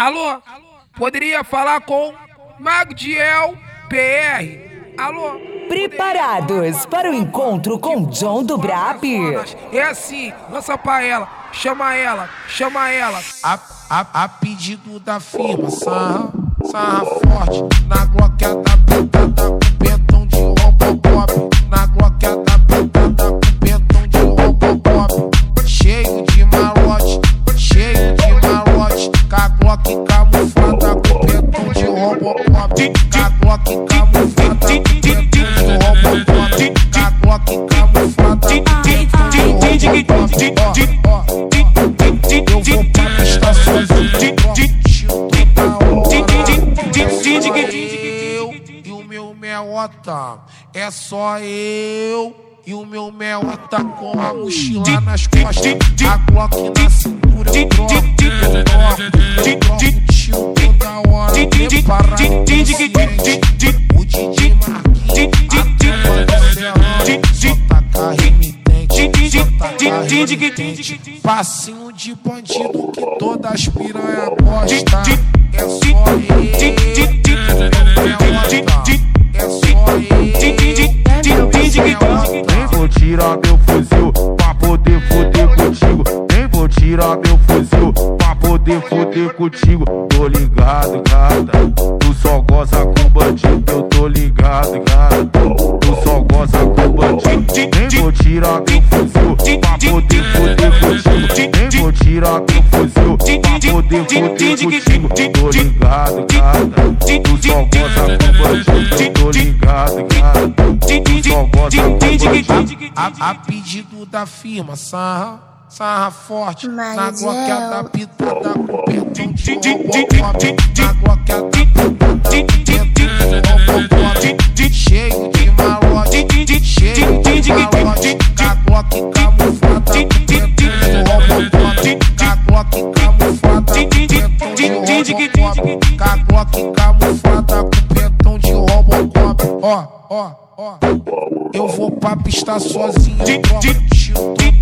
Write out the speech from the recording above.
Alô? Poderia falar com Magdiel PR? Alô? Preparados para o encontro com John do Brap? É assim, lança pra ela, chama ela, chama ela. A pedido da firma, sarra forte, na gloqueta pintada com pentão de Robocop, na gloqueta pintada com pentão de Robocop, cheio de malote, com a glock camuflada com pentão de Robocop, com a glock camuflada com pentão de Robocop, com a glock camuflada com pentão de Robocop. Eu vou pra pista sozinho, toda hora. Eu e o meu meota, é só eu e o meu meota com a mochila nas costas, a glock na cintura, eu troco tio toda hora, preparado consciente, o DJ Marquinhos, a tropa do Serrano, só taca remitente, só taca remitente, passinho de bandido que todas as piranha gosta, é só eu, é só eu, nem vou tirar meu fuzil pra poder foder contigo. Nem vou tirar meu fuzil pra poder foder contigo. Tô ligado, gata, tu só goza com bandido. Eu tô ligado, gata, tu só goza com bandido. Nem vou tirar meu fuzil pra poder foder contigo. Nem vou tirar meu fuzil pra poder foder contigo. Tô ligado, gata, tu só goza com bandido. Tô ligado, gata, tu só goza com bandido. A pedido da firma, sarra forte, na gloqueta pitada com pentão de Robocop, na gloqueta pitada com pentão de Robocop, cheio de malote, com a glock camuflada com pentão de Robocop, com a glock camuflada com pentão de Robocop, com a glock camuflada com pentão de Robocop. Ó, eu vou pra pista sozinho, troco